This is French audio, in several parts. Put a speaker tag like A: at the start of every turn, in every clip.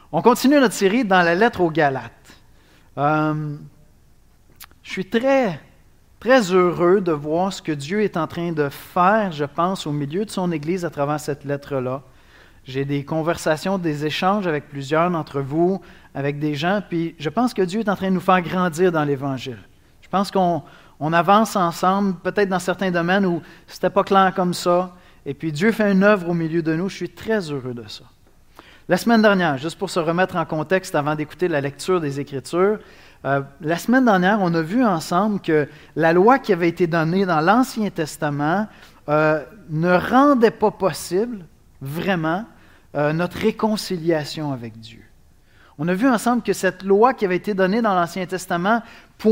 A: On continue notre série dans la lettre aux Galates. Je suis très, très heureux de voir ce que Dieu est en train de faire, je pense, au milieu de son Église à travers cette lettre-là. J'ai des conversations, des échanges avec plusieurs d'entre vous, avec des gens, puis je pense que Dieu est en train de nous faire grandir dans l'Évangile. Je pense qu'on avance ensemble, peut-être dans certains domaines où c'était pas clair comme ça, et puis Dieu fait une œuvre au milieu de nous. Je suis très heureux de ça. La semaine dernière, juste pour se remettre en contexte avant d'écouter la lecture des Écritures, la semaine dernière, on a vu ensemble que la loi qui avait été donnée dans l'Ancien Testament ne rendait pas possible, vraiment, notre réconciliation avec Dieu. On a vu ensemble que cette loi qui avait été donnée dans l'Ancien Testament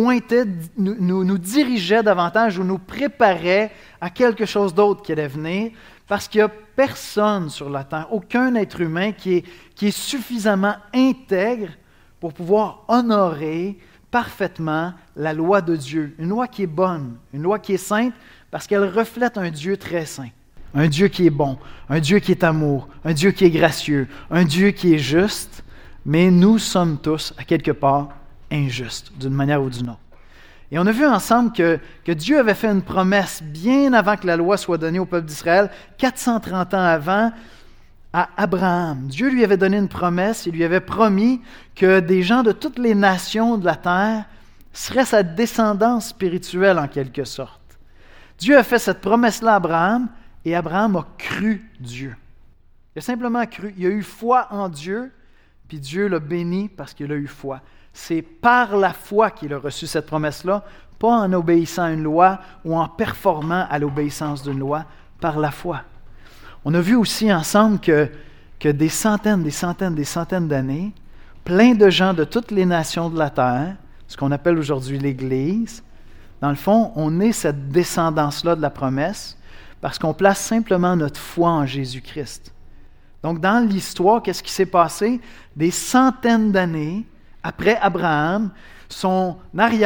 A: nous dirigeait davantage ou nous préparait à quelque chose d'autre qui allait venir, parce qu'il n'y a personne sur la terre, aucun être humain qui est suffisamment intègre pour pouvoir honorer parfaitement la loi de Dieu. Une loi qui est bonne, une loi qui est sainte, parce qu'elle reflète un Dieu très saint, un Dieu qui est bon, un Dieu qui est amour, un Dieu qui est gracieux, un Dieu qui est juste, mais nous sommes tous, à quelque part, injustes, d'une manière ou d'une autre. Et on a vu ensemble que Dieu avait fait une promesse bien avant que la loi soit donnée au peuple d'Israël, 430 ans avant, à Abraham. Dieu lui avait donné une promesse, il lui avait promis que des gens de toutes les nations de la terre seraient sa descendance spirituelle en quelque sorte. Dieu a fait cette promesse-là à Abraham, et Abraham a cru Dieu. Il a simplement cru, il a eu foi en Dieu, puis Dieu l'a béni parce qu'il a eu foi. C'est par la foi qu'il a reçu cette promesse-là, pas en obéissant à une loi ou en performant à l'obéissance d'une loi, par la foi. On a vu aussi ensemble que des centaines d'années, plein de gens de toutes les nations de la terre, ce qu'on appelle aujourd'hui l'Église, dans le fond, on est cette descendance-là de la promesse parce qu'on place simplement notre foi en Jésus-Christ. Donc, dans l'histoire, qu'est-ce qui s'est passé? Des centaines d'années après Abraham, son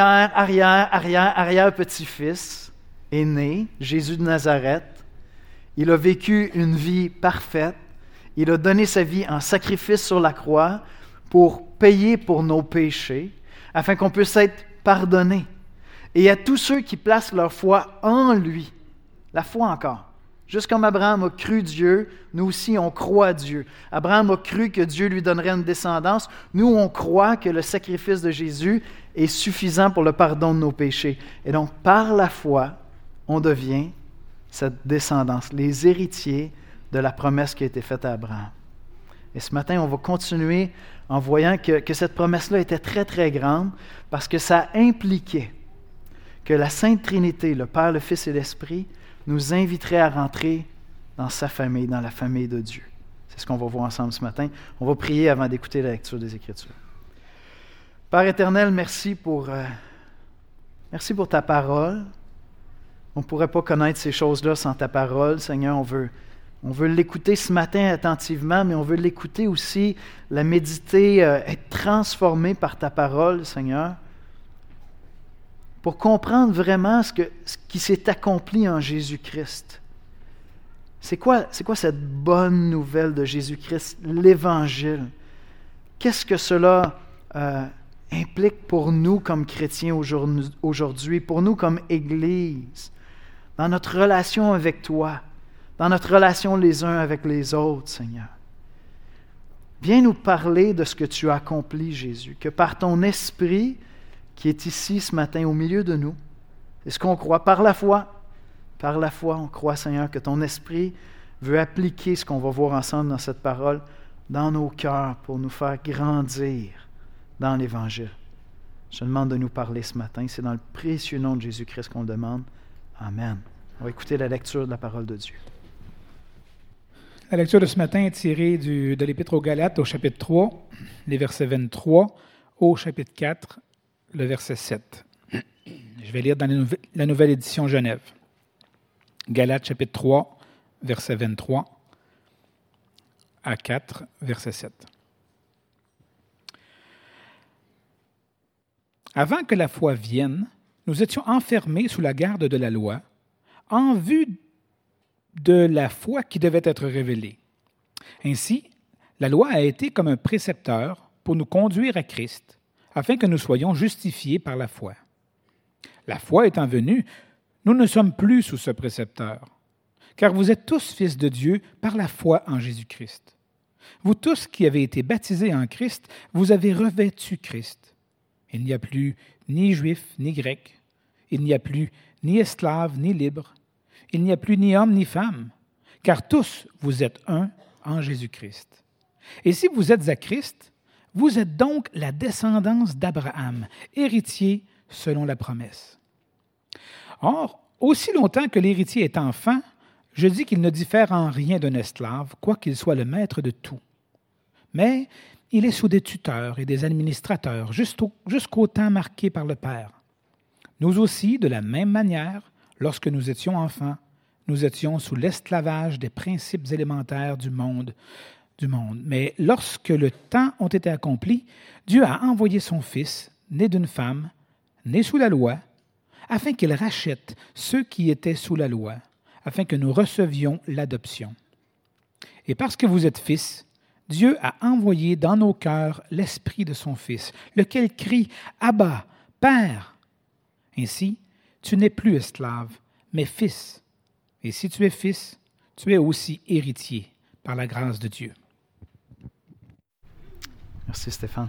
A: arrière-petit-fils est né, Jésus de Nazareth. Il a vécu une vie parfaite. Il a donné sa vie en sacrifice sur la croix pour payer pour nos péchés, afin qu'on puisse être pardonné. Et à tous ceux qui placent leur foi en lui, la foi encore. Juste comme Abraham a cru Dieu, nous aussi on croit à Dieu. Abraham a cru que Dieu lui donnerait une descendance. Nous, on croit que le sacrifice de Jésus est suffisant pour le pardon de nos péchés. Et donc, par la foi, on devient cette descendance, les héritiers de la promesse qui a été faite à Abraham. Et ce matin, on va continuer en voyant que cette promesse-là était très, très grande parce que ça impliquait que la Sainte Trinité, le Père, le Fils et l'Esprit, nous inviterait à rentrer dans sa famille, dans la famille de Dieu. C'est ce qu'on va voir ensemble ce matin. On va prier avant d'écouter la lecture des Écritures. Père éternel, merci pour ta parole. On ne pourrait pas connaître ces choses-là sans ta parole. Seigneur, on veut l'écouter ce matin attentivement, mais on veut l'écouter aussi, la méditer, être transformé par ta parole, Seigneur, pour comprendre vraiment ce qui s'est accompli en Jésus-Christ. C'est quoi cette bonne nouvelle de Jésus-Christ, l'Évangile? Qu'est-ce que cela implique pour nous comme chrétiens aujourd'hui, pour nous comme Église, dans notre relation avec toi, dans notre relation les uns avec les autres, Seigneur? Viens nous parler de ce que tu as accompli, Jésus, que par ton Esprit qui est ici ce matin au milieu de nous, c'est ce qu'on croit par la foi. Par la foi, on croit, Seigneur, que ton Esprit veut appliquer ce qu'on va voir ensemble dans cette parole dans nos cœurs pour nous faire grandir dans l'Évangile. Je te demande de nous parler ce matin. C'est dans le précieux nom de Jésus-Christ qu'on le demande. Amen. On va écouter la lecture de la parole de Dieu.
B: La lecture de ce matin est tirée de l'Épître aux Galates au chapitre 3, les versets 23 au chapitre 4, le verset 7. Je vais lire dans la nouvelle édition Genève. Galates chapitre 3, verset 23 à 4, verset 7. Avant que la foi vienne, nous étions enfermés sous la garde de la loi, en vue de la foi qui devait être révélée. Ainsi, La loi a été comme un précepteur pour nous conduire à Christ, afin que nous soyons justifiés par la foi. La foi étant venue, nous ne sommes plus sous ce précepteur, car vous êtes tous fils de Dieu par la foi en Jésus-Christ. Vous tous qui avez été baptisés en Christ, vous avez revêtu Christ. Il n'y a plus ni juif ni grec, il n'y a plus ni esclave ni libre, il n'y a plus ni homme ni femme, car tous vous êtes un en Jésus-Christ. Et si vous êtes à Christ, vous êtes donc la descendance d'Abraham, héritier selon la promesse. Or, aussi longtemps que l'héritier est enfant, je dis qu'il ne diffère en rien d'un esclave, quoiqu'il soit le maître de tout. Mais il est sous des tuteurs et des administrateurs jusqu'au temps marqué par le Père. Nous aussi, de la même manière, lorsque nous étions enfants, nous étions sous l'esclavage des principes élémentaires du monde. Mais lorsque le temps ont été accomplis, Dieu a envoyé son Fils, né d'une femme, né sous la loi, afin qu'il rachète ceux qui étaient sous la loi, afin que nous recevions l'adoption. Et parce que vous êtes fils, Dieu a envoyé dans nos cœurs l'Esprit de son Fils, lequel crie « Abba, Père !» Ainsi, tu n'es plus esclave, mais fils. Et si tu es fils, tu es aussi héritier par la grâce de Dieu.
A: Merci Stéphane.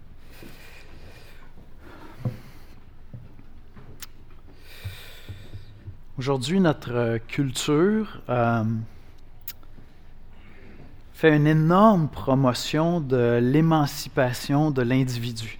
A: Aujourd'hui, notre culture fait une énorme promotion de l'émancipation de l'individu.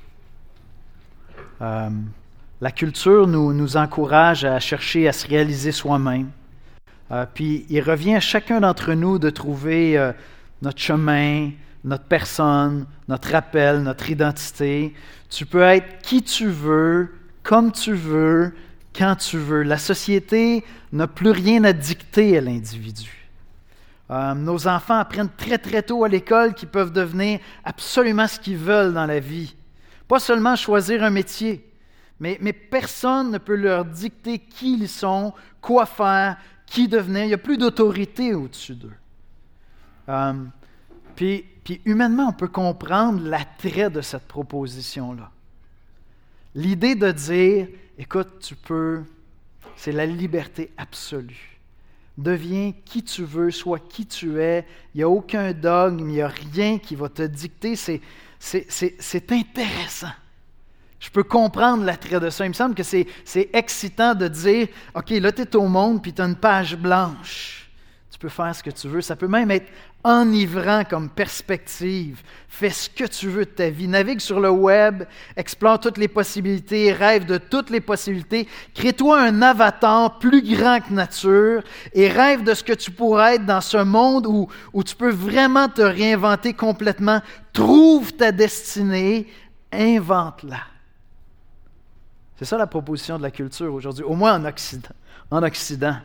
A: La culture nous encourage à chercher à se réaliser soi-même. Puis il revient à chacun d'entre nous de trouver notre chemin, notre personne, notre appel, notre identité. Tu peux être qui tu veux, comme tu veux, quand tu veux. La société n'a plus rien à dicter à l'individu. Nos enfants apprennent très très tôt à l'école qu'ils peuvent devenir absolument ce qu'ils veulent dans la vie. Pas seulement choisir un métier, mais personne ne peut leur dicter qui ils sont, quoi faire, qui devenir. Il n'y a plus d'autorité au-dessus d'eux. Puis humainement, on peut comprendre l'attrait de cette proposition-là. L'idée de dire, écoute, tu peux, c'est la liberté absolue. Deviens qui tu veux, sois qui tu es. Il n'y a aucun dogme, il n'y a rien qui va te dicter. C'est intéressant. Je peux comprendre l'attrait de ça. Il me semble que c'est excitant de dire, OK, là, tu es au monde, puis tu as une page blanche. Tu peux faire ce que tu veux. Ça peut même être enivrant comme perspective. Fais ce que tu veux de ta vie. Navigue sur le web, explore toutes les possibilités, rêve de toutes les possibilités. Crée-toi un avatar plus grand que nature et rêve de ce que tu pourrais être dans ce monde où tu peux vraiment te réinventer complètement. Trouve ta destinée, invente-la. C'est ça la proposition de la culture aujourd'hui, au moins en Occident.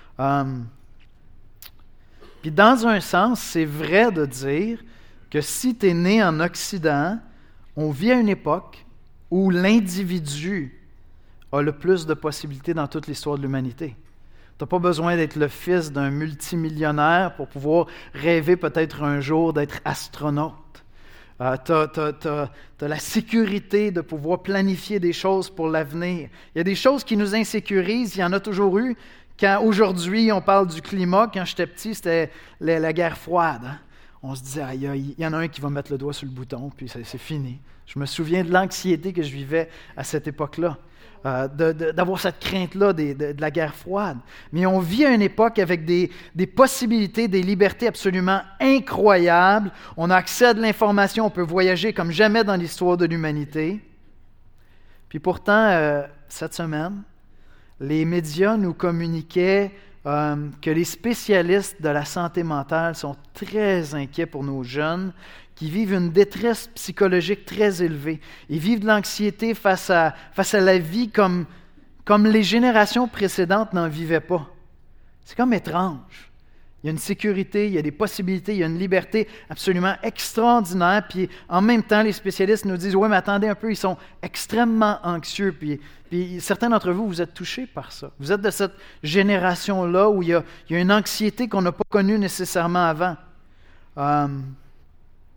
A: Puis dans un sens, c'est vrai de dire que si tu es né en Occident, on vit à une époque où l'individu a le plus de possibilités dans toute l'histoire de l'humanité. Tu n'as pas besoin d'être le fils d'un multimillionnaire pour pouvoir rêver peut-être un jour d'être astronaute. Tu as la sécurité de pouvoir planifier des choses pour l'avenir. Il y a des choses qui nous insécurisent, il y en a toujours eu. Quand aujourd'hui, on parle du climat, quand j'étais petit, c'était la guerre froide. Hein? On se disait, il y en a un qui va mettre le doigt sur le bouton, puis c'est fini. Je me souviens de l'anxiété que je vivais à cette époque-là, d'avoir cette crainte-là de la guerre froide. Mais on vit à une époque avec des possibilités, des libertés absolument incroyables. On a accès à de l'information, on peut voyager comme jamais dans l'histoire de l'humanité. Puis pourtant, cette semaine, les médias nous communiquaient que les spécialistes de la santé mentale sont très inquiets pour nos jeunes qui vivent une détresse psychologique très élevée. Ils vivent de l'anxiété face à la vie comme les générations précédentes n'en vivaient pas. C'est comme étrange. Il y a une sécurité, il y a des possibilités, il y a une liberté absolument extraordinaire. Puis en même temps, les spécialistes nous disent « Oui, mais attendez un peu, ils sont extrêmement anxieux. » Puis certains d'entre vous, vous êtes touchés par ça. Vous êtes de cette génération-là où il y a une anxiété qu'on n'a pas connue nécessairement avant.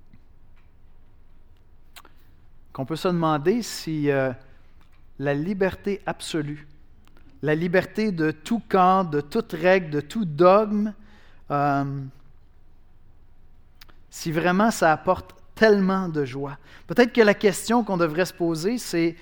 A: qu'on peut se demander si la liberté absolue, la liberté de tout cadre, de toute règle, de tout dogme, si vraiment ça apporte tellement de joie. Peut-être que la question qu'on devrait se poser, c'est,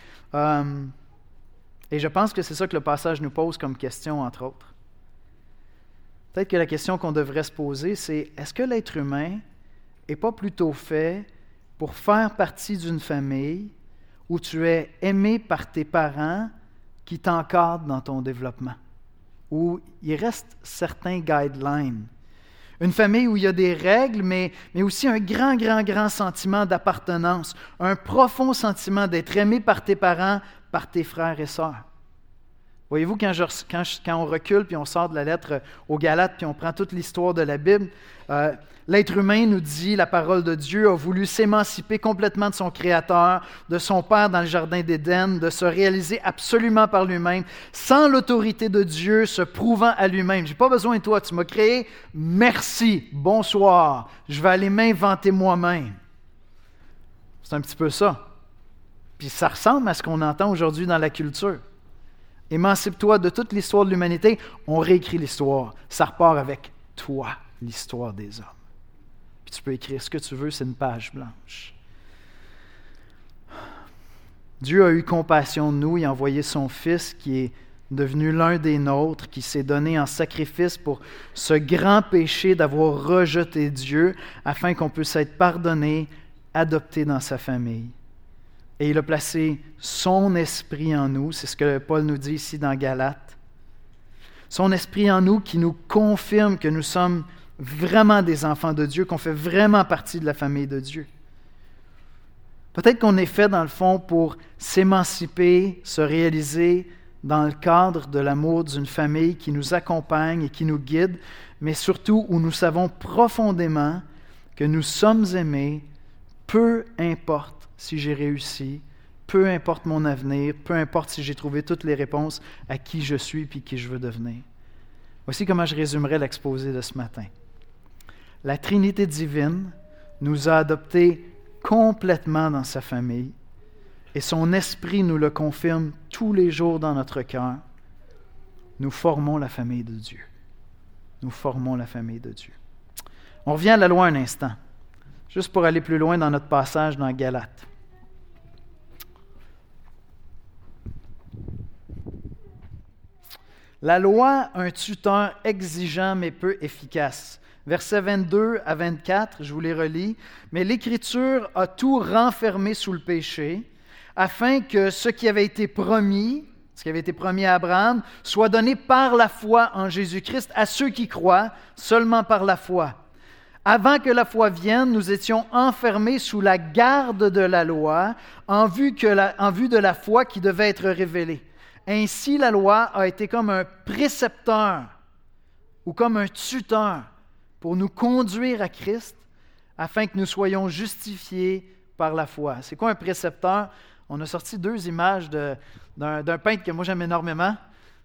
A: et je pense que c'est ça que le passage nous pose comme question, entre autres. Peut-être que la question qu'on devrait se poser, c'est, est-ce que l'être humain n'est pas plutôt fait pour faire partie d'une famille où tu es aimé par tes parents qui t'encadrent dans ton développement, où il reste certains guidelines. Une famille où il y a des règles, mais aussi un grand sentiment d'appartenance, un profond sentiment d'être aimé par tes parents, par tes frères et sœurs. Voyez-vous, quand on recule puis on sort de la lettre aux Galates puis on prend toute l'histoire de la Bible, l'être humain, nous dit la parole de Dieu, a voulu s'émanciper complètement de son Créateur, de son Père dans le Jardin d'Éden, de se réaliser absolument par lui-même, sans l'autorité de Dieu, se prouvant à lui-même. « J'ai pas besoin de toi, tu m'as créé, merci, bonsoir, je vais aller m'inventer moi-même. » C'est un petit peu ça. Puis ça ressemble à ce qu'on entend aujourd'hui dans la culture. Émancipe-toi de toute l'histoire de l'humanité, on réécrit l'histoire. Ça repart avec toi, l'histoire des hommes. Puis tu peux écrire ce que tu veux, c'est une page blanche. Dieu a eu compassion de nous, il a envoyé son Fils qui est devenu l'un des nôtres, qui s'est donné en sacrifice pour ce grand péché d'avoir rejeté Dieu, afin qu'on puisse être pardonné, adopté dans sa famille. Et il a placé son esprit en nous, c'est ce que Paul nous dit ici dans Galates. Son esprit en nous qui nous confirme que nous sommes vraiment des enfants de Dieu, qu'on fait vraiment partie de la famille de Dieu. Peut-être qu'on est fait dans le fond pour s'émanciper, se réaliser dans le cadre de l'amour d'une famille qui nous accompagne et qui nous guide, mais surtout où nous savons profondément que nous sommes aimés, peu importe si j'ai réussi, peu importe mon avenir, peu importe si j'ai trouvé toutes les réponses à qui je suis et qui je veux devenir. Voici comment je résumerai l'exposé de ce matin. La Trinité divine nous a adoptés complètement dans sa famille et son esprit nous le confirme tous les jours dans notre cœur. Nous formons la famille de Dieu. Nous formons la famille de Dieu. On revient à la loi un instant, juste pour aller plus loin dans notre passage dans Galates. La loi, un tuteur exigeant mais peu efficace. Versets 22 à 24, je vous les relis. « Mais l'Écriture a tout renfermé sous le péché, afin que ce qui avait été promis à Abraham, soit donné par la foi en Jésus-Christ à ceux qui croient, seulement par la foi. Avant que la foi vienne, nous étions enfermés sous la garde de la loi, en vue de la foi qui devait être révélée. Ainsi, la loi a été comme un précepteur ou comme un tuteur pour nous conduire à Christ afin que nous soyons justifiés par la foi. » C'est quoi un précepteur? On a sorti 2 images d'un peintre que moi j'aime énormément,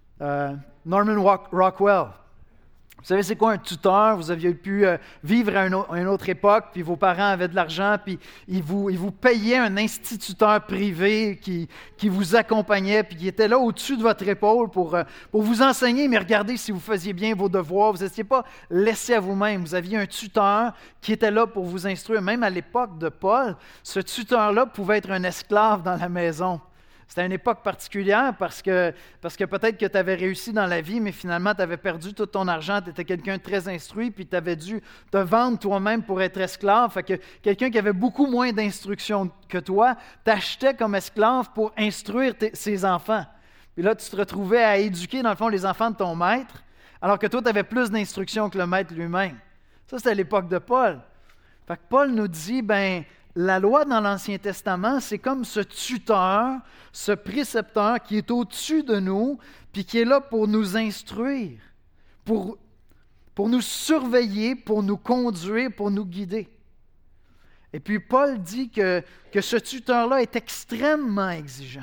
A: Norman Rockwell. Vous savez, c'est quoi un tuteur? Vous aviez pu vivre à une autre époque, puis vos parents avaient de l'argent, puis ils vous payaient un instituteur privé qui vous accompagnait, puis qui était là au-dessus de votre épaule pour vous enseigner, mais regardez si vous faisiez bien vos devoirs. Vous n'étiez pas laissé à vous-même. Vous aviez un tuteur qui était là pour vous instruire. Même à l'époque de Paul, ce tuteur-là pouvait être un esclave dans la maison. C'était une époque particulière parce que peut-être que tu avais réussi dans la vie, mais finalement, tu avais perdu tout ton argent, tu étais quelqu'un de très instruit, puis tu avais dû te vendre toi-même pour être esclave. Fait que quelqu'un qui avait beaucoup moins d'instruction que toi t'achetait comme esclave pour instruire ses enfants. Puis là, tu te retrouvais à éduquer, dans le fond, les enfants de ton maître, alors que toi, tu avais plus d'instruction que le maître lui-même. Ça, c'était l'époque de Paul. Fait que Paul nous dit, la loi dans l'Ancien Testament, c'est comme ce tuteur, ce précepteur qui est au-dessus de nous, puis qui est là pour nous instruire, pour nous surveiller, pour nous conduire, pour nous guider. Et puis Paul dit que ce tuteur-là est extrêmement exigeant.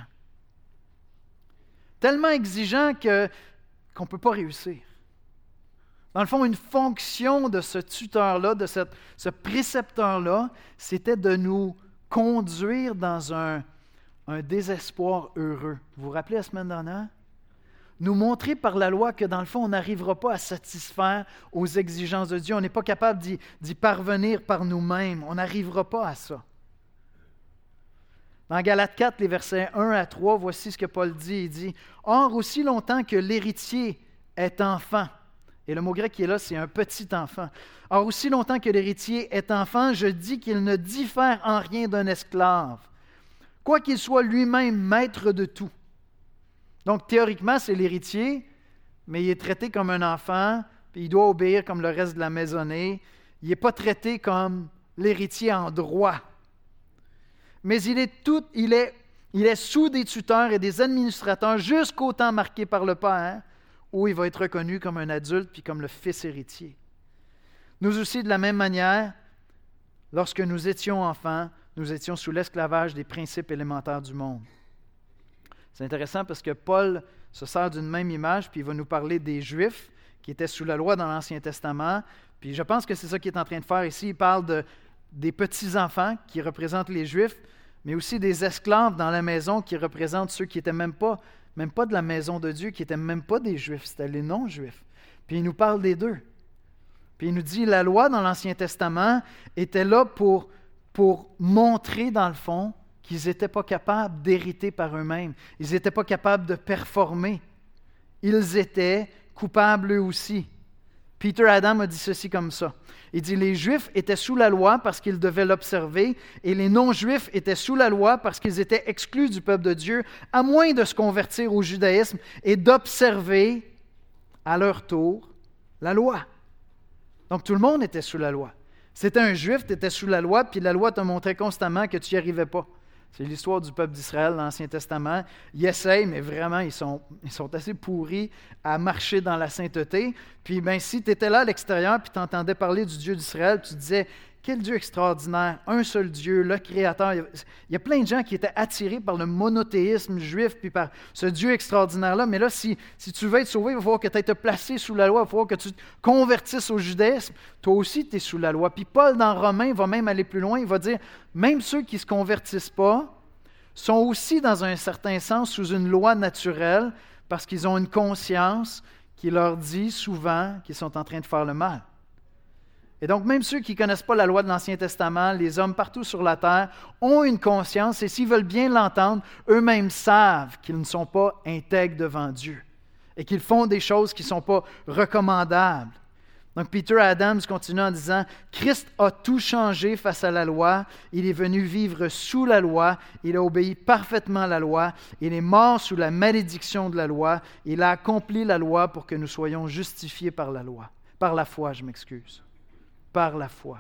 A: Tellement exigeant qu'on ne peut pas réussir. Dans le fond, une fonction de ce tuteur-là, de ce précepteur-là, c'était de nous conduire dans un désespoir heureux. Vous vous rappelez la semaine dernière? Nous montrer par la loi que dans le fond, on n'arrivera pas à satisfaire aux exigences de Dieu. On n'est pas capable d'y parvenir par nous-mêmes. On n'arrivera pas à ça. Dans Galates 4, les versets 1 à 3, voici ce que Paul dit. Il dit « Or, aussi longtemps que l'héritier est enfant, et le mot grec qui est là, c'est un petit enfant. Or, aussi longtemps que l'héritier est enfant, je dis qu'il ne diffère en rien d'un esclave, quoiqu'il soit lui-même maître de tout. » Donc, théoriquement, c'est l'héritier, mais il est traité comme un enfant, puis il doit obéir comme le reste de la maisonnée. Il n'est pas traité comme l'héritier en droit. Mais il est sous des tuteurs et des administrateurs jusqu'au temps marqué par le Père, où il va être reconnu comme un adulte puis comme le fils héritier. Nous aussi, de la même manière, lorsque nous étions enfants, nous étions sous l'esclavage des principes élémentaires du monde. C'est intéressant parce que Paul se sert d'une même image, puis il va nous parler des Juifs qui étaient sous la loi dans l'Ancien Testament. Puis je pense que c'est ça qu'il est en train de faire ici. Il parle des petits-enfants qui représentent les Juifs, mais aussi des esclaves dans la maison qui représentent ceux qui n'étaient même pas de la maison de Dieu, qui n'étaient même pas des Juifs, c'était les non-Juifs. Puis il nous parle des deux. Puis il nous dit, la loi dans l'Ancien Testament était là pour montrer, dans le fond, qu'ils n'étaient pas capables d'hériter par eux-mêmes. Ils n'étaient pas capables de performer. Ils étaient coupables eux aussi. Peter Adam a dit ceci comme ça. Il dit, les Juifs étaient sous la loi parce qu'ils devaient l'observer, et les non-Juifs étaient sous la loi parce qu'ils étaient exclus du peuple de Dieu, à moins de se convertir au judaïsme et d'observer à leur tour la loi. Donc tout le monde était sous la loi. Si tu étais un Juif, tu étais sous la loi, puis la loi te montrait constamment que tu n'y arrivais pas. C'est l'histoire du peuple d'Israël dans l'Ancien Testament. Ils essayent, mais vraiment, ils sont assez pourris à marcher dans la sainteté. Puis, si tu étais là à l'extérieur, puis tu entendais parler du Dieu d'Israël, puis tu disais, quel Dieu extraordinaire, un seul Dieu, le Créateur. Il y a plein de gens qui étaient attirés par le monothéisme juif, puis par ce Dieu extraordinaire-là. Mais là, si tu veux être sauvé, il va falloir que tu aies te placé sous la loi, il va falloir que tu te convertisses au judaïsme. Toi aussi, tu es sous la loi. Puis Paul, dans Romains, va même aller plus loin. Il va dire, même ceux qui ne se convertissent pas sont aussi, dans un certain sens, sous une loi naturelle, parce qu'ils ont une conscience qui leur dit souvent qu'ils sont en train de faire le mal. Et donc, même ceux qui ne connaissent pas la loi de l'Ancien Testament, les hommes partout sur la terre, ont une conscience et s'ils veulent bien l'entendre, eux-mêmes savent qu'ils ne sont pas intègres devant Dieu et qu'ils font des choses qui ne sont pas recommandables. Donc, Peter Adams continue en disant « Christ a tout changé face à la loi. Il est venu vivre sous la loi. Il a obéi parfaitement à la loi. Il est mort sous la malédiction de la loi. Il a accompli la loi pour que nous soyons justifiés par la loi. Par la foi, je m'excuse. Par la foi.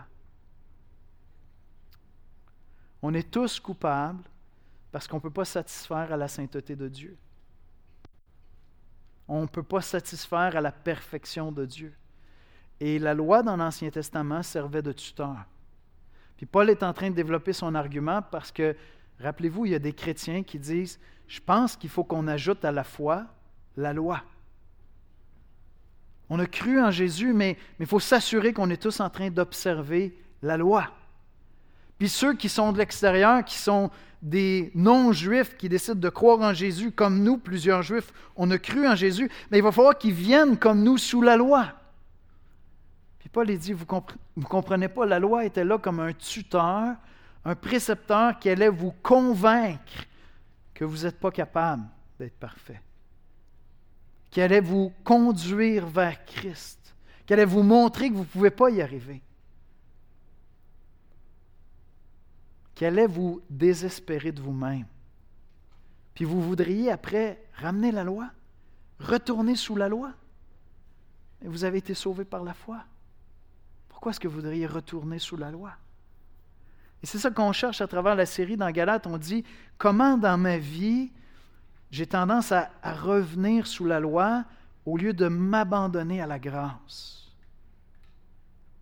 A: On est tous coupables parce qu'on ne peut pas satisfaire à la sainteté de Dieu. On ne peut pas satisfaire à la perfection de Dieu. Et la loi dans l'Ancien Testament servait de tuteur. Puis Paul est en train de développer son argument parce que, rappelez-vous, il y a des chrétiens qui disent « Je pense qu'il faut qu'on ajoute à la foi la loi. » On a cru en Jésus, mais il faut s'assurer qu'on est tous en train d'observer la loi. Puis ceux qui sont de l'extérieur, qui sont des non-juifs, qui décident de croire en Jésus, comme nous, plusieurs juifs, on a cru en Jésus, mais il va falloir qu'ils viennent comme nous sous la loi. Puis Paul dit, vous comprenez pas, la loi était là comme un tuteur, un précepteur qui allait vous convaincre que vous n'êtes pas capable d'être parfait, qui allait vous conduire vers Christ, qui allait vous montrer que vous ne pouvez pas y arriver, qui allait vous désespérer de vous-même. Puis vous voudriez après ramener la loi, retourner sous la loi. Mais vous avez été sauvés par la foi. Pourquoi est-ce que vous voudriez retourner sous la loi? Et c'est ça qu'on cherche à travers la série dans Galates. On dit, comment dans ma vie, j'ai tendance à revenir sous la loi au lieu de m'abandonner à la grâce.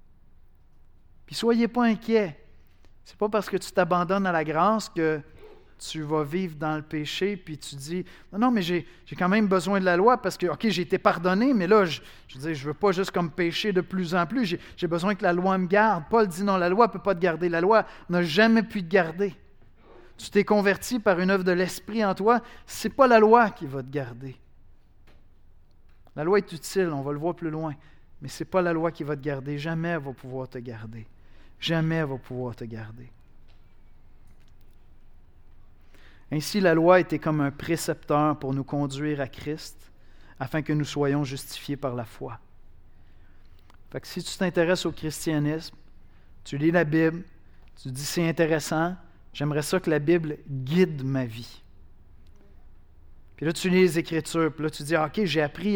A: Puis soyez pas inquiets. C'est pas parce que tu t'abandonnes à la grâce que tu vas vivre dans le péché, puis tu dis, non, mais j'ai quand même besoin de la loi parce que, OK, j'ai été pardonné, mais là, je ne veux pas juste comme pécher de plus en plus, j'ai besoin que la loi me garde. Paul dit, non, la loi ne peut pas te garder. La loi n'a jamais pu te garder. Tu t'es converti par une œuvre de l'Esprit en toi, ce n'est pas la loi qui va te garder. La loi est utile, on va le voir plus loin, mais ce n'est pas la loi qui va te garder. Jamais elle va pouvoir te garder. Jamais elle va pouvoir te garder. Ainsi, la loi était comme un précepteur pour nous conduire à Christ, afin que nous soyons justifiés par la foi. Fait que si tu t'intéresses au christianisme, tu lis la Bible, tu dis c'est intéressant, j'aimerais ça que la Bible guide ma vie. Puis là, tu lis les Écritures, puis là, tu dis, OK, j'ai appris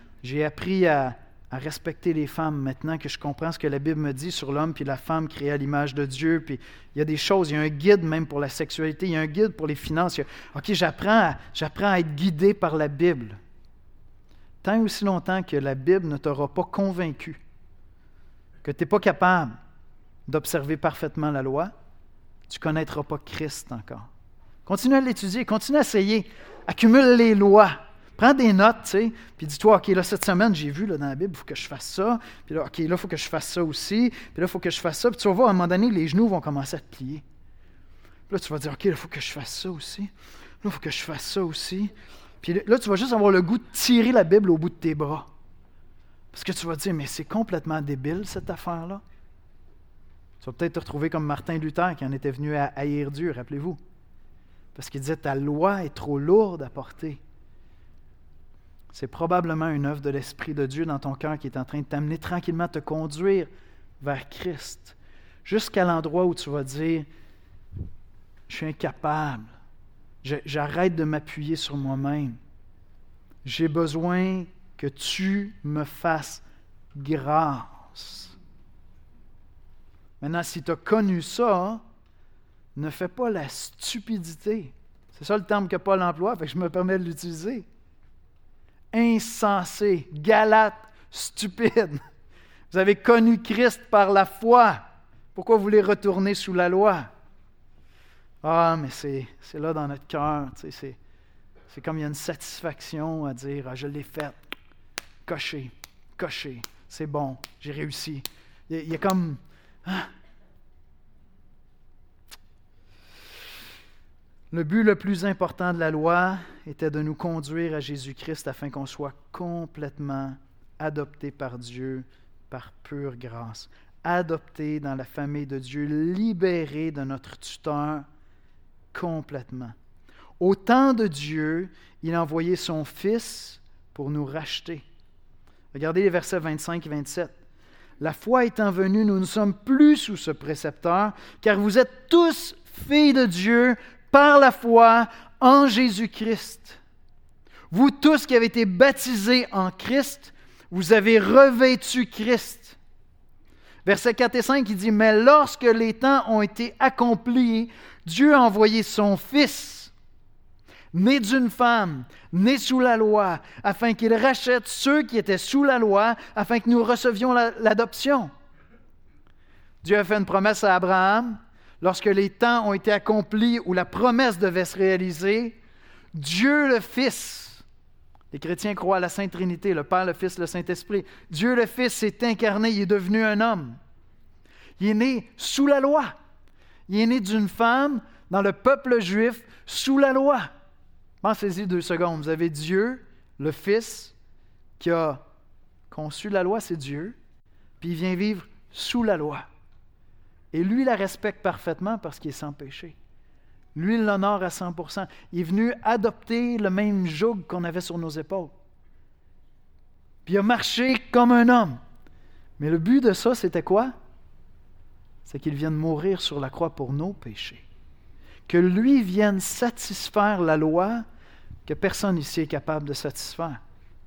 A: à respecter les femmes maintenant que je comprends ce que la Bible me dit sur l'homme puis la femme créée à l'image de Dieu. Puis il y a des choses, il y a un guide même pour la sexualité, il y a un guide pour les finances. OK, j'apprends à être guidé par la Bible. Tant et aussi longtemps que la Bible ne t'aura pas convaincu, que tu n'es pas capable d'observer parfaitement la loi, tu ne connaîtras pas Christ encore. Continue à l'étudier, continue à essayer. Accumule les lois. Prends des notes, tu sais, puis dis-toi, OK, là, cette semaine, j'ai vu là, dans la Bible, il faut que je fasse ça. Puis là, OK, là, il faut que je fasse ça aussi. Puis là, il faut que je fasse ça. Puis tu vas voir, à un moment donné, les genoux vont commencer à te plier. Puis là, tu vas dire, OK, là, il faut que je fasse ça aussi. Là, il faut que je fasse ça aussi. Puis là, tu vas juste avoir le goût de tirer la Bible au bout de tes bras. Parce que tu vas te dire, mais c'est complètement débile, cette affaire-là. Tu vas peut-être te retrouver comme Martin Luther, qui en était venu à haïr Dieu, rappelez-vous. Parce qu'il disait, ta loi est trop lourde à porter. C'est probablement une œuvre de l'Esprit de Dieu dans ton cœur qui est en train de t'amener tranquillement, te conduire vers Christ, jusqu'à l'endroit où tu vas dire, je suis incapable, j'arrête de m'appuyer sur moi-même. J'ai besoin que tu me fasses grâce. Maintenant, si tu as connu ça, ne fais pas la stupidité. C'est ça le terme que Paul emploie, fait que je me permets de l'utiliser. Insensé, Galates, stupide. Vous avez connu Christ par la foi. Pourquoi vous voulez retourner sous la loi? Ah, mais c'est là dans notre cœur. Tu sais, c'est comme il y a une satisfaction à dire, ah, je l'ai fait. Coché, c'est bon, j'ai réussi. Il y a comme... Ah. Le but le plus important de la loi était de nous conduire à Jésus-Christ afin qu'on soit complètement adopté par Dieu par pure grâce. Adopté dans la famille de Dieu, libéré de notre tuteur complètement. Au temps de Dieu, il a envoyé son Fils pour nous racheter. Regardez les versets 25 et 27. La foi étant venue, nous ne sommes plus sous ce précepteur, car vous êtes tous filles de Dieu par la foi en Jésus-Christ. Vous tous qui avez été baptisés en Christ, vous avez revêtu Christ. Versets 4 et 5, il dit, « Mais lorsque les temps ont été accomplis, Dieu a envoyé son Fils, né d'une femme, né sous la loi, afin qu'il rachète ceux qui étaient sous la loi, afin que nous recevions l'adoption. » Dieu a fait une promesse à Abraham. Lorsque les temps ont été accomplis où la promesse devait se réaliser, Dieu le Fils, les chrétiens croient à la Sainte Trinité, le Père, le Fils, le Saint-Esprit. Dieu le Fils s'est incarné, il est devenu un homme. Il est né sous la loi. Il est né d'une femme dans le peuple juif sous la loi. Pensez-y 2 secondes. Vous avez Dieu, le Fils, qui a conçu la loi, c'est Dieu, puis il vient vivre sous la loi. Et lui, il la respecte parfaitement parce qu'il est sans péché. Lui, il l'honore à 100%. Il est venu adopter le même joug qu'on avait sur nos épaules. Puis il a marché comme un homme. Mais le but de ça, c'était quoi? C'est qu'il vienne mourir sur la croix pour nos péchés. Que lui vienne satisfaire la loi que personne ici est capable de satisfaire.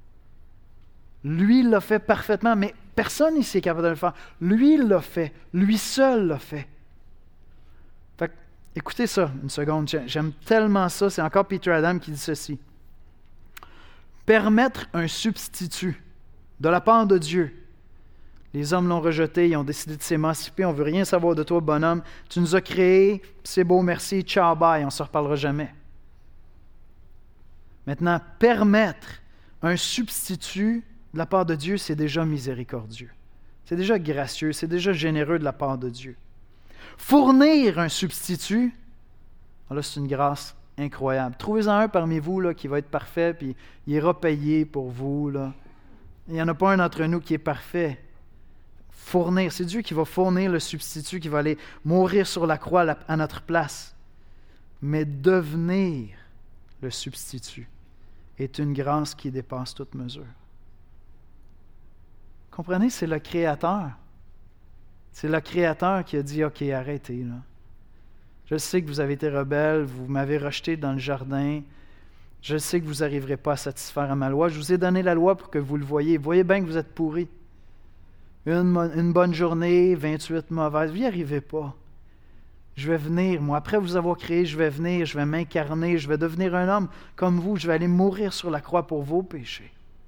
A: Lui, il l'a fait parfaitement, mais personne ici est capable de le faire. Lui, il l'a fait. Lui seul l'a fait. Fait que, écoutez ça une seconde. J'aime tellement ça. C'est encore Peter Adam qui dit ceci. Permettre un substitut de la part de Dieu, Les hommes l'ont rejeté, ils ont décidé de s'émanciper. On ne veut rien savoir de toi, bonhomme. Tu nous as créés, c'est beau, merci, ciao, bye, on ne se reparlera jamais. Maintenant, permettre un substitut de la part de Dieu, c'est déjà miséricordieux. C'est déjà gracieux, c'est déjà généreux de la part de Dieu. Fournir un substitut, là, c'est une grâce incroyable. Trouvez-en un parmi vous là, qui va être parfait, puis il ira payer pour vous. Là. Il n'y en a pas un d'entre nous qui est parfait. Fournir, c'est Dieu qui va fournir le substitut, qui va aller mourir sur la croix à notre place. Mais devenir le substitut est une grâce qui dépasse toute mesure. Comprenez, c'est le Créateur. C'est le Créateur qui a dit « OK, arrêtez. Là. Je sais que vous avez été rebelles, vous m'avez rejeté dans le jardin. Je sais que vous n'arriverez pas à satisfaire à ma loi. Je vous ai donné la loi pour que vous le voyiez. Vous voyez bien que vous êtes pourris. Une bonne journée, 28 mauvaises. Vous n'y arrivez pas. Je vais venir, moi. Après vous avoir créé, je vais venir, je vais m'incarner, je vais devenir un homme comme vous. Je vais aller mourir sur la croix pour vos péchés.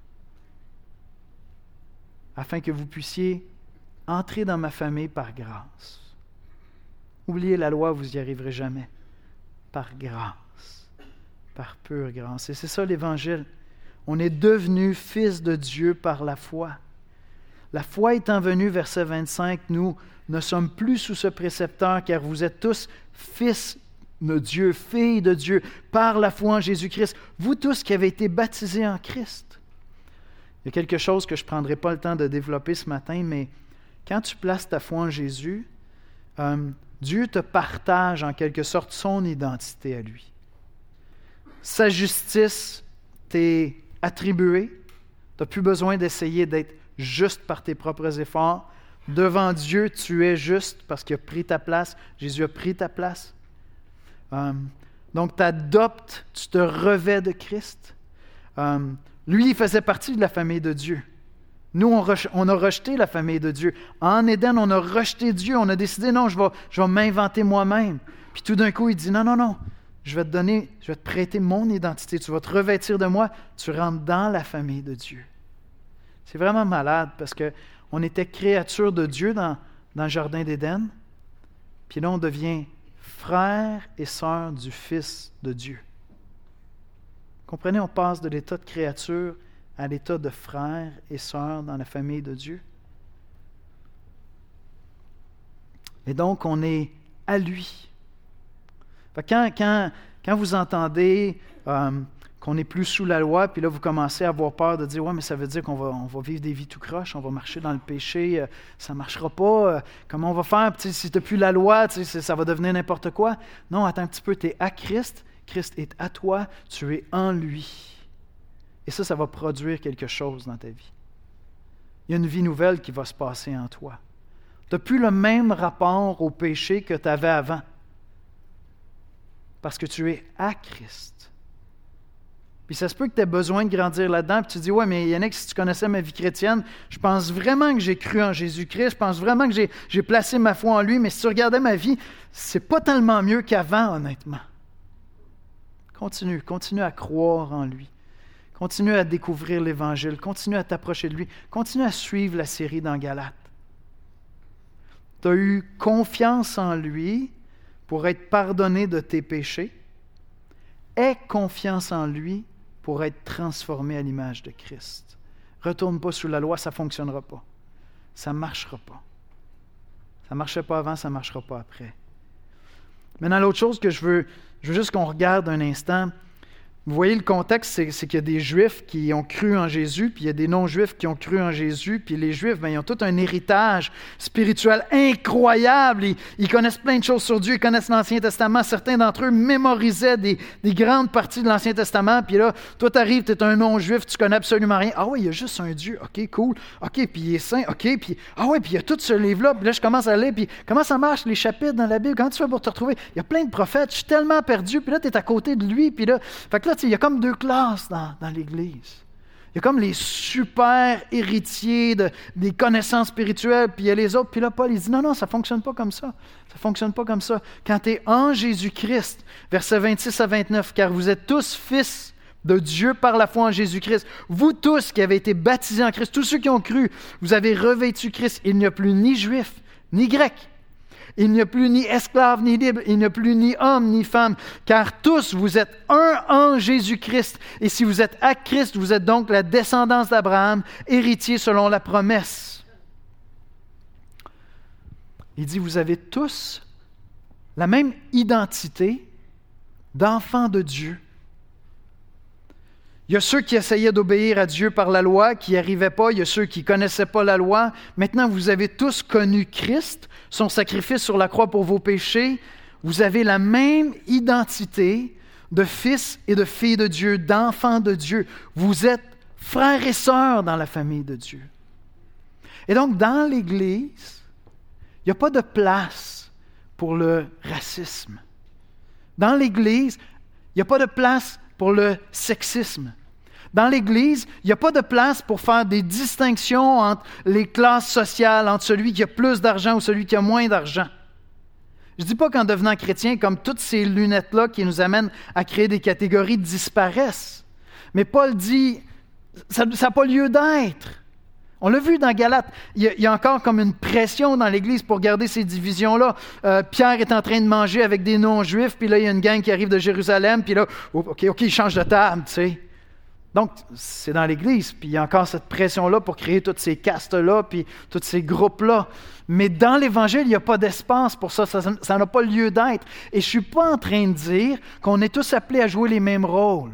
A: Afin que vous puissiez entrer dans ma famille par grâce. Oubliez la loi, vous n'y arriverez jamais. Par grâce. Par pure grâce. Et c'est ça l'Évangile. On est devenu fils de Dieu par la foi. La foi étant venue, verset 25, nous ne sommes plus sous ce précepteur, car vous êtes tous fils de Dieu, filles de Dieu, par la foi en Jésus-Christ. Vous tous qui avez été baptisés en Christ. Il y a quelque chose que je ne prendrai pas le temps de développer ce matin, mais quand tu places ta foi en Jésus, Dieu te partage en quelque sorte son identité à lui. Sa justice t'est attribuée. Tu n'as plus besoin d'essayer d'être juste par tes propres efforts. Devant Dieu, tu es juste parce qu'il a pris ta place. Jésus a pris ta place. Donc, tu adoptes, tu te revêts de Christ. Lui, il faisait partie de la famille de Dieu. Nous, on a rejeté la famille de Dieu. En Éden, on a rejeté Dieu. On a décidé, non, je vais m'inventer moi-même. Puis tout d'un coup, il dit, non, je vais te prêter mon identité. Tu vas te revêtir de moi. Tu rentres dans la famille de Dieu. C'est vraiment malade parce qu'on était créature de Dieu dans le jardin d'Éden. Puis là, on devient frère et sœur du Fils de Dieu. Comprenez, on passe de l'état de créature à l'état de frère et sœur dans la famille de Dieu. Et donc, on est à lui. Quand vous entendez qu'on n'est plus sous la loi, puis là, vous commencez à avoir peur de dire « Ouais, mais ça veut dire qu'on va vivre des vies tout croches, on va marcher dans le péché, ça ne marchera pas, comment on va faire? Si tu n'as plus la loi, ça va devenir n'importe quoi. » Non, attends un petit peu, tu es à Christ, Christ est à toi, tu es en lui. Et ça va produire quelque chose dans ta vie. Il y a une vie nouvelle qui va se passer en toi. Tu n'as plus le même rapport au péché que tu avais avant. Parce que tu es à Christ. Puis ça se peut que tu aies besoin de grandir là-dedans, puis tu dis, ouais, mais Yannick, si tu connaissais ma vie chrétienne, je pense vraiment que j'ai cru en Jésus-Christ, je pense vraiment que j'ai placé ma foi en lui, mais si tu regardais ma vie, c'est pas tellement mieux qu'avant, honnêtement. Continue à croire en lui. Continue à découvrir l'Évangile, continue à t'approcher de lui, continue à suivre la série dans Galates. Tu as eu confiance en lui pour être pardonné de tes péchés. Aie confiance en lui pour être transformé à l'image de Christ. Retourne pas sous la loi, ça ne fonctionnera pas. Ça ne marchera pas. Ça ne marchait pas avant, ça ne marchera pas après. Maintenant, l'autre chose que je veux juste qu'on regarde un instant. Vous voyez, le contexte, c'est qu'il y a des Juifs qui ont cru en Jésus, puis il y a des non-Juifs qui ont cru en Jésus, puis les Juifs, ils ont tout un héritage spirituel incroyable. Ils connaissent plein de choses sur Dieu, ils connaissent l'Ancien Testament. Certains d'entre eux mémorisaient des grandes parties de l'Ancien Testament, puis là, toi, tu arrives, tu es un non-Juif, tu connais absolument rien. Ah oui, il y a juste un Dieu. OK, cool. OK, puis il est saint. OK, puis ah oui, puis il y a tout ce livre-là. Puis là, je commence à lire, puis comment ça marche, les chapitres dans la Bible? Comment tu fais pour te retrouver? Il y a plein de prophètes, je suis tellement perdu, puis là, tu es à côté de lui, puis là, fait que là, il y a comme deux classes dans l'Église. Il y a comme les super héritiers des connaissances spirituelles, puis il y a les autres. Puis là, Paul, il dit, non, ça ne fonctionne pas comme ça. Ça ne fonctionne pas comme ça. Quand tu es en Jésus-Christ, versets 26 à 29, car vous êtes tous fils de Dieu par la foi en Jésus-Christ. Vous tous qui avez été baptisés en Christ, tous ceux qui ont cru, vous avez revêtu Christ. Il n'y a plus ni juif, ni grec. Il n'y a plus ni esclave, ni libre. Il n'y a plus ni homme, ni femme. Car tous, vous êtes un en Jésus-Christ. Et si vous êtes à Christ, vous êtes donc la descendance d'Abraham, héritier selon la promesse. Il dit, vous avez tous la même identité d'enfants de Dieu. Il y a ceux qui essayaient d'obéir à Dieu par la loi, qui n'y arrivaient pas. Il y a ceux qui ne connaissaient pas la loi. Maintenant, vous avez tous connu Christ, son sacrifice sur la croix pour vos péchés. Vous avez la même identité de fils et de filles de Dieu, d'enfants de Dieu. Vous êtes frères et sœurs dans la famille de Dieu. Et donc, dans l'Église, il n'y a pas de place pour le racisme. Dans l'Église, il n'y a pas de place pour le sexisme. Dans l'Église, il n'y a pas de place pour faire des distinctions entre les classes sociales, entre celui qui a plus d'argent ou celui qui a moins d'argent. Je ne dis pas qu'en devenant chrétien, comme toutes ces lunettes-là qui nous amènent à créer des catégories disparaissent. Mais Paul dit, ça n'a pas lieu d'être. On l'a vu dans Galates, il y a encore comme une pression dans l'Église pour garder ces divisions-là. Pierre est en train de manger avec des non-juifs, puis là, il y a une gang qui arrive de Jérusalem, puis là, OK, il change de table, tu sais. Donc, c'est dans l'Église, puis il y a encore cette pression-là pour créer toutes ces castes-là, puis tous ces groupes-là. Mais dans l'Évangile, il n'y a pas d'espace pour ça, ça n'a pas lieu d'être. Et je ne suis pas en train de dire qu'on est tous appelés à jouer les mêmes rôles.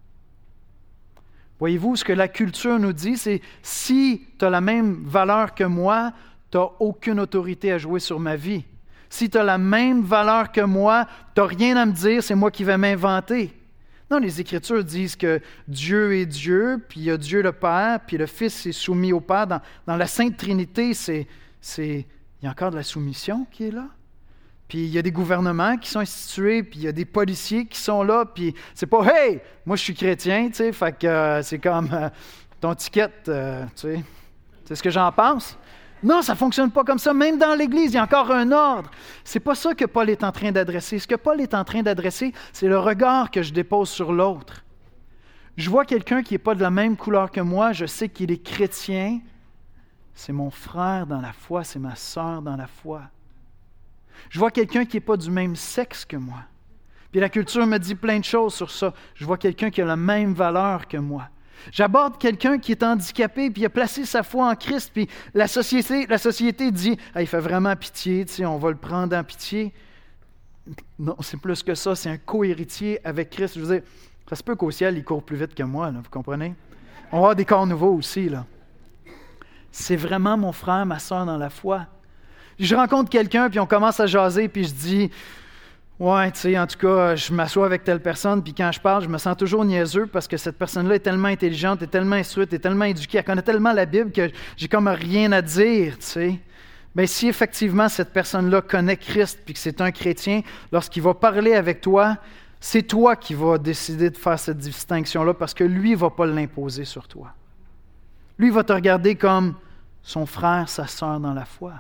A: Voyez-vous, ce que la culture nous dit, c'est si tu as la même valeur que moi, tu n'as aucune autorité à jouer sur ma vie. Si tu as la même valeur que moi, tu n'as rien à me dire, c'est moi qui vais m'inventer. Non, les Écritures disent que Dieu est Dieu, puis il y a Dieu le Père, puis le Fils est soumis au Père. Dans la Sainte Trinité, il y a encore de la soumission qui est là. Puis il y a des gouvernements qui sont institués, puis il y a des policiers qui sont là, puis c'est pas « Hey, moi je suis chrétien », tu sais, fait que c'est comme ton ticket, tu sais. C'est ce que j'en pense. Non, ça ne fonctionne pas comme ça. Même dans l'Église, il y a encore un ordre. C'est pas ça que Paul est en train d'adresser. Ce que Paul est en train d'adresser, c'est le regard que je dépose sur l'autre. Je vois quelqu'un qui n'est pas de la même couleur que moi, je sais qu'il est chrétien. C'est mon frère dans la foi, c'est ma sœur dans la foi. Je vois quelqu'un qui n'est pas du même sexe que moi. Puis la culture me dit plein de choses sur ça. Je vois quelqu'un qui a la même valeur que moi. J'aborde quelqu'un qui est handicapé, puis il a placé sa foi en Christ, puis la société dit « Il fait vraiment pitié, tu sais, on va le prendre en pitié. » Non, c'est plus que ça, c'est un co-héritier avec Christ. Je veux dire, ça se peut qu'au ciel, il court plus vite que moi, là, vous comprenez? On va avoir des corps nouveaux aussi, là. C'est vraiment mon frère, ma sœur dans la foi. Je rencontre quelqu'un, puis on commence à jaser, puis je dis « Ouais, tu sais, en tout cas, je m'assois avec telle personne, puis quand je parle, je me sens toujours niaiseux parce que cette personne-là est tellement intelligente, est tellement instruite, est tellement éduquée, elle connaît tellement la Bible que j'ai comme rien à dire, tu sais. » Bien, si effectivement cette personne-là connaît Christ, puis que c'est un chrétien, lorsqu'il va parler avec toi, c'est toi qui vas décider de faire cette distinction-là parce que lui ne va pas l'imposer sur toi. Lui va te regarder comme son frère, sa sœur dans la foi.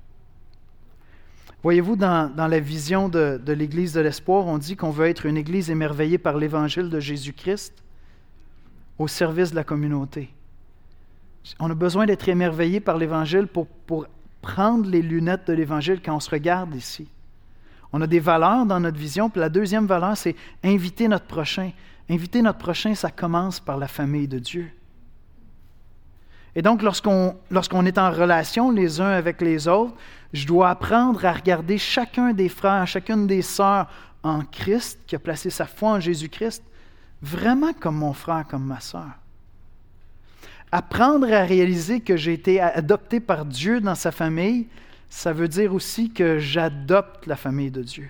A: Voyez-vous, dans la vision de l'Église de l'Espoir, on dit qu'on veut être une Église émerveillée par l'Évangile de Jésus-Christ au service de la communauté. On a besoin d'être émerveillé par l'Évangile pour prendre les lunettes de l'Évangile quand on se regarde ici. On a des valeurs dans notre vision, puis la deuxième valeur, c'est inviter notre prochain. Inviter notre prochain, ça commence par la famille de Dieu. Et donc, lorsqu'on est en relation les uns avec les autres, je dois apprendre à regarder chacun des frères, chacune des sœurs en Christ, qui a placé sa foi en Jésus-Christ, vraiment comme mon frère, comme ma sœur. Apprendre à réaliser que j'ai été adopté par Dieu dans sa famille, ça veut dire aussi que j'adopte la famille de Dieu.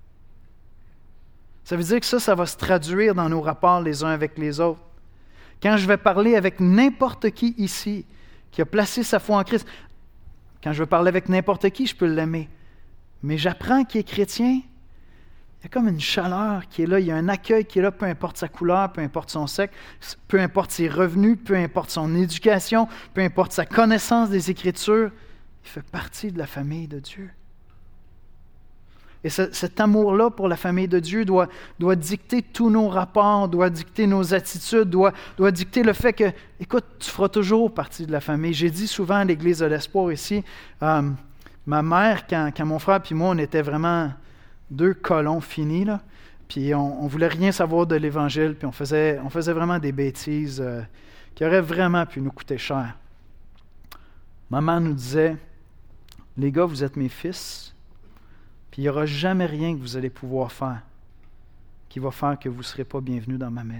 A: Ça veut dire que ça va se traduire dans nos rapports les uns avec les autres. Quand je vais parler avec n'importe qui ici qui a placé sa foi en Christ, quand je veux parler avec n'importe qui, je peux l'aimer. Mais j'apprends qu'il est chrétien, il y a comme une chaleur qui est là, il y a un accueil qui est là, peu importe sa couleur, peu importe son sexe, peu importe ses revenus, peu importe son éducation, peu importe sa connaissance des Écritures, il fait partie de la famille de Dieu. Et cet amour-là pour la famille de Dieu doit dicter tous nos rapports, doit dicter nos attitudes, doit dicter le fait que, écoute, tu feras toujours partie de la famille. J'ai dit souvent à l'Église de l'Espoir ici, ma mère, quand mon frère et moi, on était vraiment deux colons finis, là, puis on ne voulait rien savoir de l'Évangile, puis on faisait vraiment des bêtises qui auraient vraiment pu nous coûter cher. Maman nous disait, « Les gars, vous êtes mes fils, puis il n'y aura jamais rien que vous allez pouvoir faire qui va faire que vous ne serez pas bienvenus dans ma maison. »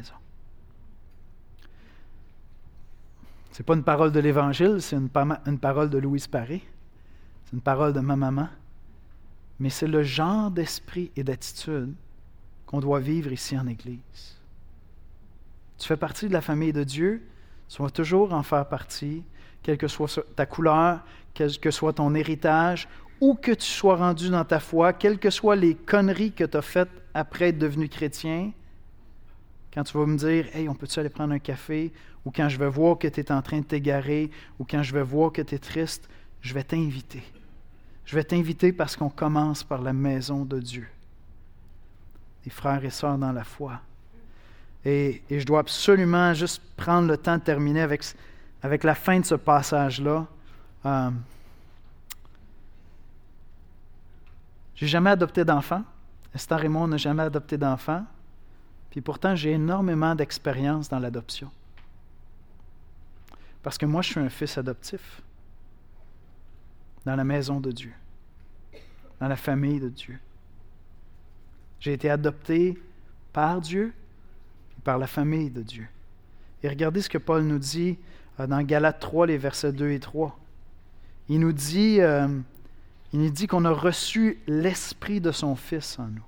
A: Ce n'est pas une parole de l'Évangile, c'est une parole de Louise Paré, c'est une parole de ma maman, mais c'est le genre d'esprit et d'attitude qu'on doit vivre ici en Église. Tu fais partie de la famille de Dieu, tu vas toujours en faire partie, quelle que soit ta couleur, quel que soit ton héritage, où que tu sois rendu dans ta foi, quelles que soient les conneries que tu as faites après être devenu chrétien, quand tu vas me dire « Hey, on peut-tu aller prendre un café? » ou quand je vais voir que tu es en train de t'égarer, ou quand je vais voir que tu es triste, je vais t'inviter. Je vais t'inviter parce qu'on commence par la maison de Dieu. Les frères et sœurs dans la foi. Et je dois absolument juste prendre le temps de terminer avec la fin de ce passage-là. J'ai jamais adopté d'enfant. Esther et moi, on n'a jamais adopté d'enfant. Puis pourtant, j'ai énormément d'expérience dans l'adoption. Parce que moi, je suis un fils adoptif. Dans la maison de Dieu. Dans la famille de Dieu. J'ai été adopté par Dieu et par la famille de Dieu. Et regardez ce que Paul nous dit dans Galates 3, les versets 2 et 3. Il nous dit qu'on a reçu l'esprit de son Fils en nous.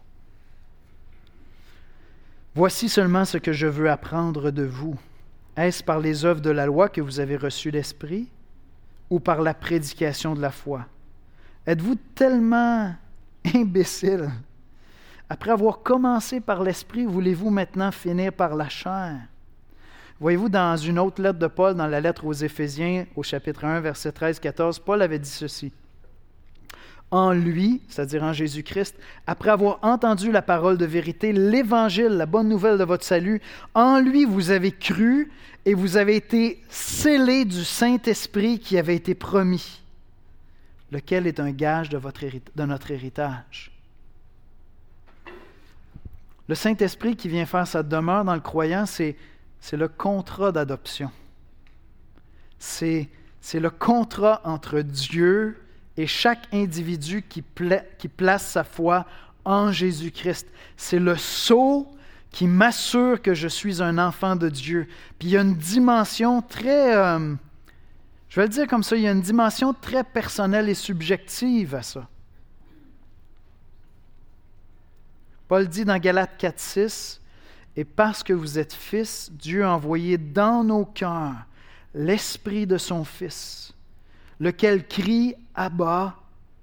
A: Voici seulement ce que je veux apprendre de vous. Est-ce par les œuvres de la loi que vous avez reçu l'esprit ou par la prédication de la foi? Êtes-vous tellement imbécile? Après avoir commencé par l'esprit, voulez-vous maintenant finir par la chair? Voyez-vous, dans une autre lettre de Paul, dans la lettre aux Éphésiens, au chapitre 1, verset 13-14, Paul avait dit ceci. En lui, c'est-à-dire en Jésus-Christ, après avoir entendu la parole de vérité, l'Évangile, la bonne nouvelle de votre salut, en lui vous avez cru et vous avez été scellés du Saint-Esprit qui avait été promis, lequel est un gage de notre héritage. Le Saint-Esprit qui vient faire sa demeure dans le croyant, c'est le contrat d'adoption. C'est le contrat entre Dieu et chaque individu qui place sa foi en Jésus-Christ. C'est le sceau qui m'assure que je suis un enfant de Dieu. Puis il y a une dimension très, je vais le dire comme ça, il y a une dimension très personnelle et subjective à ça. Paul dit dans Galates 4,6, « Et parce que vous êtes fils, Dieu a envoyé dans nos cœurs l'Esprit de son Fils, lequel crie « Abba, Père ».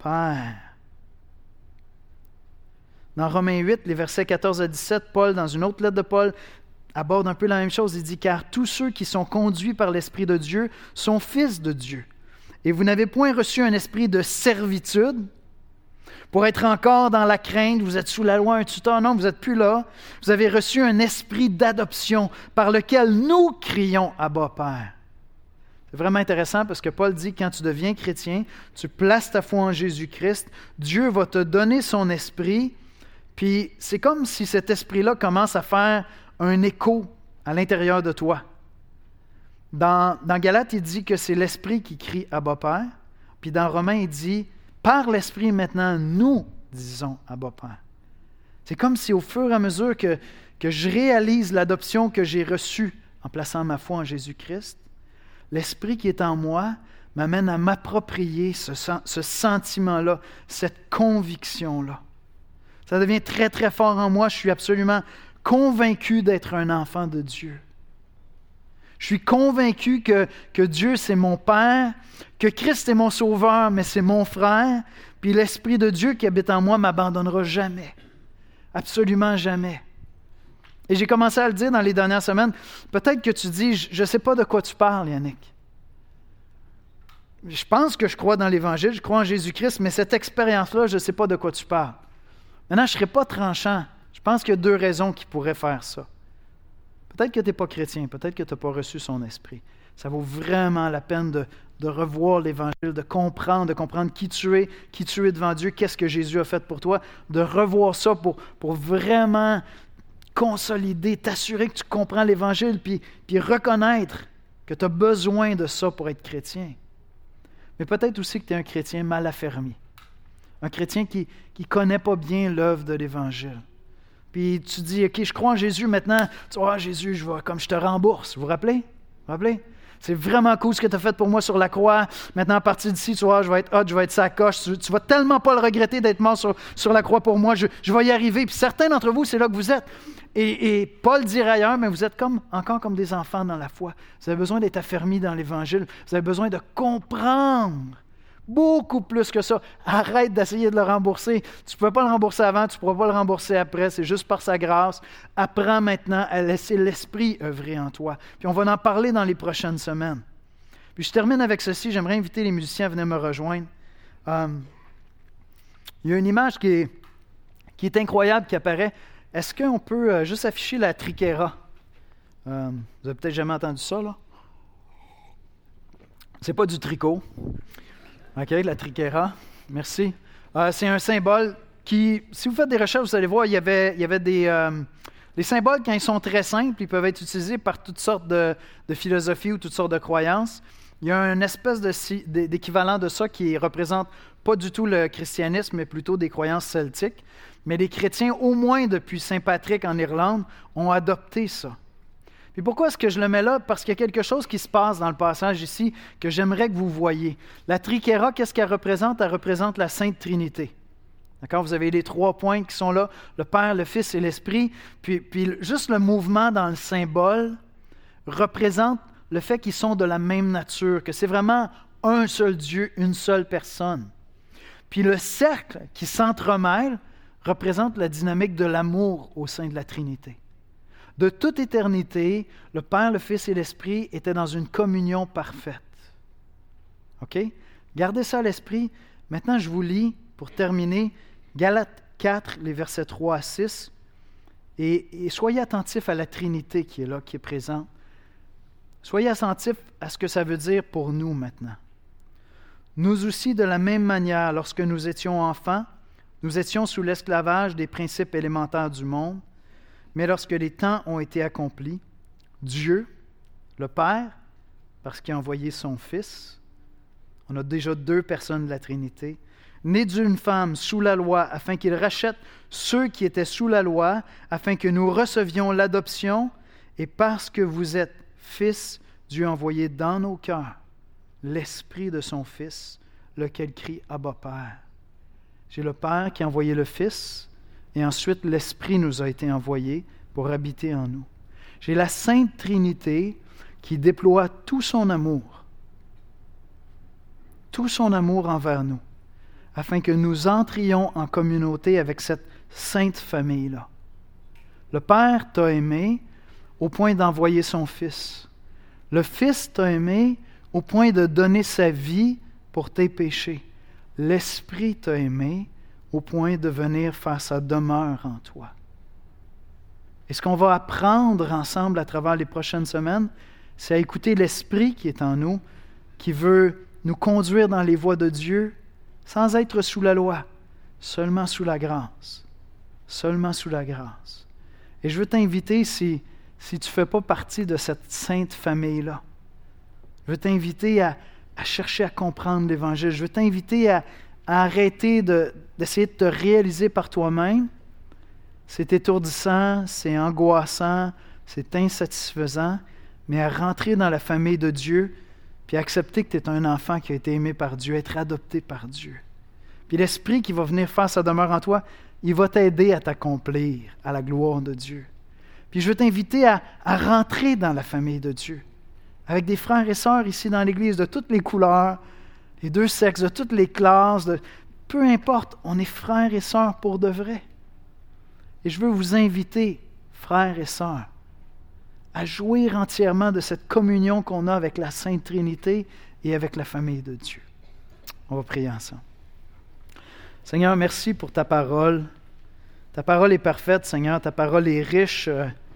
A: Dans Romains 8, les versets 14 à 17, Paul, dans une autre lettre de Paul, aborde un peu la même chose. Il dit « Car tous ceux qui sont conduits par l'Esprit de Dieu sont fils de Dieu. Et vous n'avez point reçu un esprit de servitude, pour être encore dans la crainte, vous êtes sous la loi, un tuteur. Non, vous n'êtes plus là. Vous avez reçu un esprit d'adoption par lequel nous crions « Abba, Père ». C'est vraiment intéressant parce que Paul dit que quand tu deviens chrétien, tu places ta foi en Jésus-Christ, Dieu va te donner son esprit, puis c'est comme si cet esprit-là commence à faire un écho à l'intérieur de toi. Dans Galates, il dit que c'est l'esprit qui crie « Abba, Père », puis dans Romains, il dit par l'Esprit, maintenant, nous disons « Abba, Père ». C'est comme si au fur et à mesure que je réalise l'adoption que j'ai reçue en plaçant ma foi en Jésus-Christ, l'Esprit qui est en moi m'amène à m'approprier ce sentiment-là, cette conviction-là. Ça devient très, très fort en moi. Je suis absolument convaincu d'être un enfant de Dieu. Je suis convaincu que Dieu, c'est mon Père, que Christ est mon Sauveur, mais c'est mon frère, puis l'Esprit de Dieu qui habite en moi ne m'abandonnera jamais. Absolument jamais. Et j'ai commencé à le dire dans les dernières semaines. Peut-être que tu dis, je ne sais pas de quoi tu parles, Yannick. Je pense que je crois dans l'Évangile, je crois en Jésus-Christ, mais cette expérience-là, je ne sais pas de quoi tu parles. Maintenant, je ne serai pas tranchant. Je pense qu'il y a 2 raisons qui pourraient faire ça. Peut-être que tu n'es pas chrétien, peut-être que tu n'as pas reçu son esprit. Ça vaut vraiment la peine de revoir l'Évangile, de comprendre qui tu es devant Dieu, qu'est-ce que Jésus a fait pour toi, de revoir ça pour vraiment consolider, t'assurer que tu comprends l'Évangile, puis reconnaître que tu as besoin de ça pour être chrétien. Mais peut-être aussi que tu es un chrétien mal affermi, un chrétien qui ne connaît pas bien l'œuvre de l'Évangile. Puis tu dis, OK, je crois en Jésus maintenant. Tu vois, Jésus, je te rembourse. Vous vous rappelez? C'est vraiment cool ce que tu as fait pour moi sur la croix. Maintenant, à partir d'ici, tu vois, je vais être hot, je vais être sacoche. Tu vas tellement pas le regretter d'être mort sur la croix pour moi. Je vais y arriver. Puis certains d'entre vous, c'est là que vous êtes. Et Paul dirait ailleurs, mais vous êtes encore comme des enfants dans la foi. Vous avez besoin d'être affermis dans l'Évangile. Vous avez besoin de comprendre beaucoup plus que ça. Arrête d'essayer de le rembourser. Tu ne pouvais pas le rembourser avant, tu ne pourras pas le rembourser après. C'est juste par sa grâce. Apprends maintenant à laisser l'Esprit œuvrer en toi. Puis on va en parler dans les prochaines semaines. Puis je termine avec ceci. J'aimerais inviter les musiciens à venir me rejoindre. Il y a une image qui est incroyable qui apparaît. Est-ce qu'on peut juste afficher la triquera? Vous avez peut-être jamais entendu ça, là? C'est pas du tricot. OK, la triquera. Merci. C'est un symbole qui, si vous faites des recherches, vous allez voir, il y avait des symboles, quand ils sont très simples, ils peuvent être utilisés par toutes sortes de philosophies ou toutes sortes de croyances. Il y a une espèce d'équivalent de ça qui ne représente pas du tout le christianisme, mais plutôt des croyances celtiques. Mais les chrétiens, au moins depuis Saint Patrick en Irlande, ont adopté ça. Puis pourquoi est-ce que je le mets là? Parce qu'il y a quelque chose qui se passe dans le passage ici que j'aimerais que vous voyiez. La triquera, qu'est-ce qu'elle représente? Elle représente la Sainte Trinité. D'accord? Vous avez les 3 points qui sont là, le Père, le Fils et l'Esprit. Puis juste le mouvement dans le symbole représente le fait qu'ils sont de la même nature, que c'est vraiment un seul Dieu, une seule personne. Puis le cercle qui s'entremêle représente la dynamique de l'amour au sein de la Trinité. De toute éternité, le Père, le Fils et l'Esprit étaient dans une communion parfaite. OK? Gardez ça à l'esprit. Maintenant, je vous lis, pour terminer, Galates 4, les versets 3 à 6. Et soyez attentifs à la Trinité qui est là, qui est présente. Soyez attentifs à ce que ça veut dire pour nous maintenant. Nous aussi, de la même manière, lorsque nous étions enfants, nous étions sous l'esclavage des principes élémentaires du monde. Mais lorsque les temps ont été accomplis, Dieu, le Père, parce qu'il a envoyé son Fils, on a déjà 2 personnes de la Trinité, né d'une femme sous la loi, afin qu'il rachète ceux qui étaient sous la loi, afin que nous recevions l'adoption, et parce que vous êtes fils, Dieu a envoyé dans nos cœurs l'Esprit de son Fils, lequel crie « Abba, Père ». J'ai le Père qui a envoyé le Fils, et ensuite, l'Esprit nous a été envoyé pour habiter en nous. J'ai la Sainte Trinité qui déploie tout son amour envers nous, afin que nous entrions en communauté avec cette sainte famille-là. Le Père t'a aimé au point d'envoyer son Fils. Le Fils t'a aimé au point de donner sa vie pour tes péchés. L'Esprit t'a aimé au point de venir faire sa demeure en toi. Et ce qu'on va apprendre ensemble à travers les prochaines semaines, c'est à écouter l'Esprit qui est en nous, qui veut nous conduire dans les voies de Dieu sans être sous la loi, seulement sous la grâce. Seulement sous la grâce. Et je veux t'inviter, si tu ne fais pas partie de cette sainte famille-là, je veux t'inviter à chercher à comprendre l'Évangile. Je veux t'inviter à arrêter d'essayer de te réaliser par toi-même. C'est étourdissant, c'est angoissant, c'est insatisfaisant, mais à rentrer dans la famille de Dieu, puis accepter que tu es un enfant qui a été aimé par Dieu, être adopté par Dieu. Puis l'Esprit qui va venir faire sa demeure en toi, il va t'aider à t'accomplir à la gloire de Dieu. Puis je veux t'inviter à rentrer dans la famille de Dieu, avec des frères et sœurs ici dans l'Église de toutes les couleurs, les 2 sexes, de toutes les classes, peu importe, on est frères et sœurs pour de vrai. Et je veux vous inviter, frères et sœurs, à jouir entièrement de cette communion qu'on a avec la Sainte Trinité et avec la famille de Dieu. On va prier ensemble. Seigneur, merci pour ta parole. Ta parole est parfaite, Seigneur. Ta parole est riche.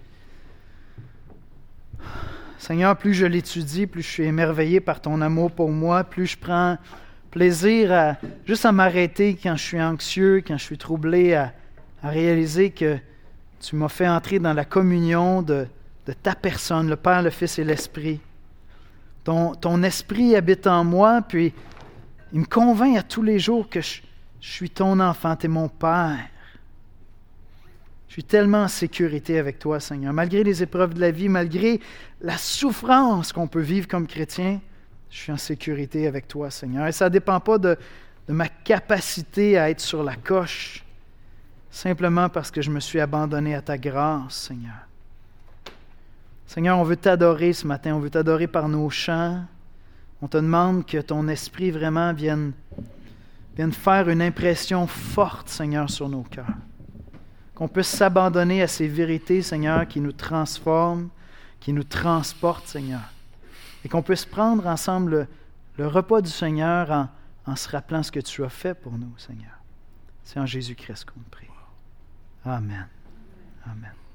A: Seigneur, plus je l'étudie, plus je suis émerveillé par ton amour pour moi, plus je prends plaisir juste à m'arrêter quand je suis anxieux, quand je suis troublé, à réaliser que tu m'as fait entrer dans la communion de ta personne, le Père, le Fils et l'Esprit. Ton esprit habite en moi, puis il me convainc à tous les jours que je suis ton enfant, tu es mon Père. Je suis tellement en sécurité avec toi, Seigneur. Malgré les épreuves de la vie, malgré la souffrance qu'on peut vivre comme chrétien, je suis en sécurité avec toi, Seigneur. Et ça ne dépend pas de ma capacité à être sur la coche, simplement parce que je me suis abandonné à ta grâce, Seigneur. Seigneur, on veut t'adorer ce matin, on veut t'adorer par nos chants. On te demande que ton esprit vraiment vienne faire une impression forte, Seigneur, sur nos cœurs. Qu'on puisse s'abandonner à ces vérités, Seigneur, qui nous transforment, qui nous transportent, Seigneur. Et qu'on puisse prendre ensemble le repas du Seigneur en se rappelant ce que tu as fait pour nous, Seigneur. C'est en Jésus-Christ qu'on prie. Amen. Amen.